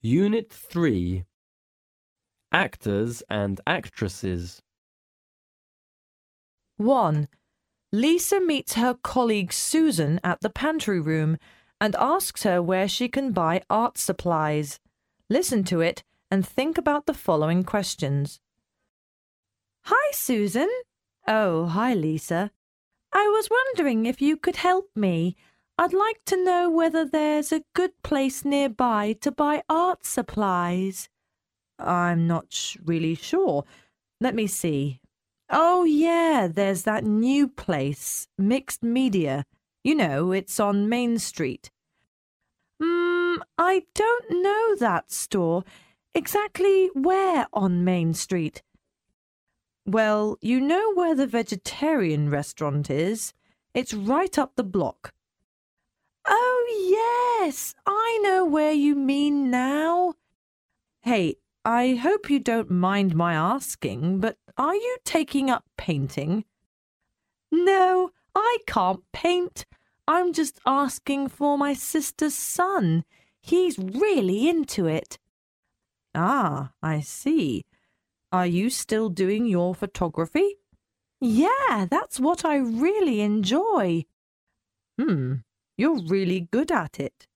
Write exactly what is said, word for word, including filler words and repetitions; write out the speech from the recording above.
Unit three. Actors and actresses. one. Lisa meets her colleague Susan at the pantry room and asks her where she can buy art supplies. Listen to it and think about the following questions. Hi, Susan. Oh, hi, Lisa. I was wondering if you could help me. I'd like to know whether there's a good place nearby to buy art supplies. I'm not sh- really sure. Let me see. Oh, yeah, there's that new place, Mixed Media. You know, it's on Main Street. Hmm, I don't know that store. Exactly where on Main Street? Well, you know where the vegetarian restaurant is? It's right up the block. Oh, yes, I know where you mean now. Hey, I hope you don't mind my asking, but are you taking up painting? No, I can't paint. I'm just asking for my sister's son. He's really into it. Ah, I see. Are you still doing your photography? Yeah, that's what I really enjoy. Hmm, you're really good at it.